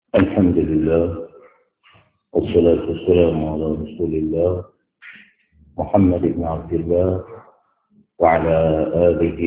الحمد لله والصلاة والسلام على رسول الله محمد بن عبد الله وعلى آله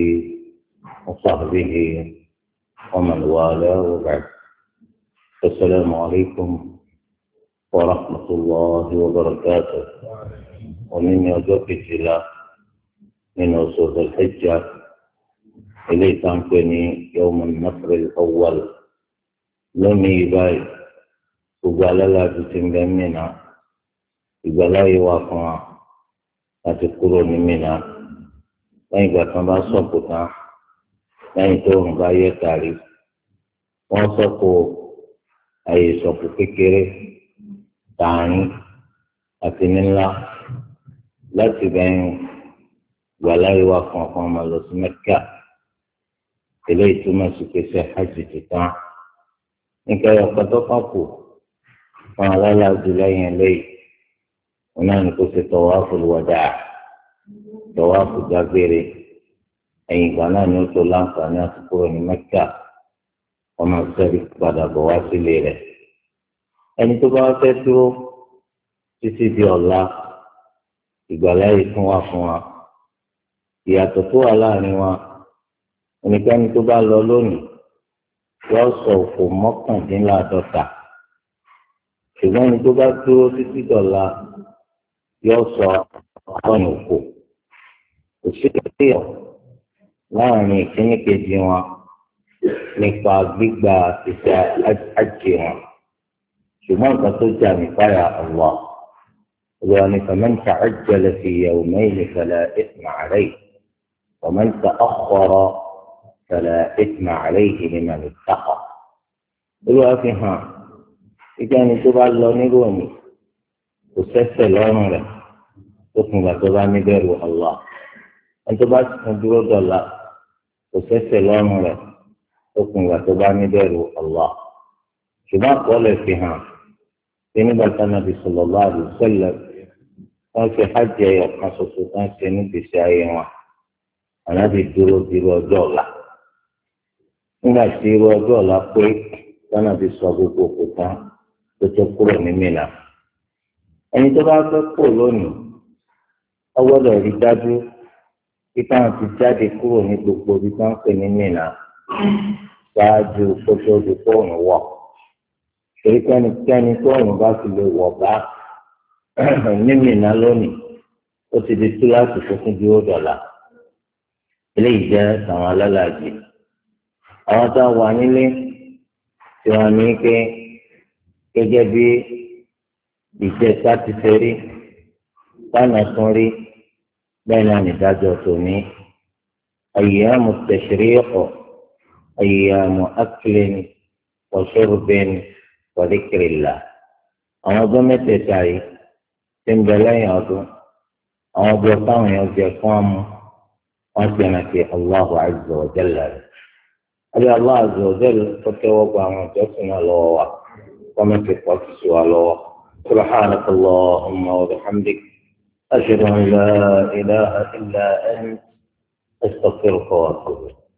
وصحبه ومن والاه وبعد. السلام عليكم ورحمة الله وبركاته. ومن يوجد الله من وصول الحجة إليه تنقني يوم النصر الأول lónìí báyìí gbogbo alálàájú ti ń bẹ Mínà ìgbàláyé wà fún wa láti kúrò ní Mínà lẹ́yìn ìgbà tí wọ́n bá sọ̀kò tán lẹ́yìn tó ń bá yẹ tàrí wọ́n sọ̀kò àyè ìsọ̀kò kékeré tààrin àti nílá láti bẹ̀yìn ìgbàláyé wà fún ọkàn ọmọ lọ sí Mẹ́kà eléyìí túmọ̀ sí pé ṣe hajj ti tán. Nǹkan ọ̀pọ̀ tó kàn kù fún alálàájú lẹ́yìn eléyìí wọn náà ní kó ṣe tawaful wadaa tawáfù dágbére ẹ̀yìn ìgbà náà ní ó tó láǹfààní àti kúrò ní Mẹ́kà wọn máa sẹ́rí padà bọ̀ wá sílé rẹ̀. Ẹni tó bá fẹ́ dúró títí di ọ̀la ìgbàláyè fún wa ìyàtọ̀ tó wà láàrin wa ẹnikẹ́ni tó bá lọ lónìí yóò sọ òfò mọ́kàndínláàdọ́ta ṣùgbọ́n ní tó bá dúró títí dọ̀la yóò sọ ọgọ́rin òfò. Kò sí ìyọ̀ láàrin ìkíní kejì wọn nípa gbígba iṣẹ́ àjì wọn ṣùgbọ́n nǹkan tó jà ní fáyà Allah olùwà ní faman ta'ajjala fi yawmayni fala ithma alayhi wa man ta'akhkhara فلا إثم عليه لمن اتقى. Olúwa fi hàn ike ẹni tó bá lọ nílùú òní kò sẹ́ṣẹ̀ lọ́rùn rẹ̀ tó kùn gbà tó bá níbẹ̀rù Allah. Ẹni tó bá tún dúró dọ̀la kò sẹ́ṣẹ̀ lọ́rùn rẹ̀ tó kùn gbà tó bá níbẹ̀rù Allah. Ṣùgbọ́n àkọọ́lẹ̀ fi hàn pé nígbà tí Ànábì sallallahu alaihi wasallam wọ́n ṣe hajj ẹyọ kan ṣoṣo tó ń ṣe ní ìgbésí ayé wọn. Ànábì dúró ọjọ́ ọ̀la. Nígbà tí irú ọjọ́ ọ̀la pé lọ́nà ti sọ gbogbo òkú tán tó tó kúrò ní Mínà. Ẹni tó bá fẹ́ kúrò lónìí wọ́n gbọ́dọ̀ rí dájú bí táwọn ti jáde kúrò ní gbogbo ibi tó ń pè ní Mínà ṣáájú kó tó di fóònù wọ̀. Torí kẹ́nikẹ́ni tóònù bá fi lè wọ̀ bá ní Mínà lónìí ó ti di túláàsì tó tún dúró dọ̀la. Eléyìí jẹ́ àwọn alálàájì. Àwọn tó wà nílé tí wọ́n ní pé gẹ́gẹ́ bí ìjẹta ti ṣe rí báyìí tún rí bẹ́ẹ̀ náà nìdájọ́ tòní. ayyamu tashriq ayyamu aklin wa shurbin wa dhikrillah. àwọn ọjọ́ mẹ́tẹ̀ẹ̀ta yìí ti ń bẹ lẹ́yìn ọdún àwọn ọjọ́ táwọn èèyàn jẹ fún ọmọ wọn ti rántí Allahu azza wa jalla rẹ̀. أبي الله عز وجل فتوقع عن جسنا الله ومن في قصص الله. سبحانك اللهم وبحمدك أشهد أن لا إله إلا أنت أستغفرك وأتوب إليك.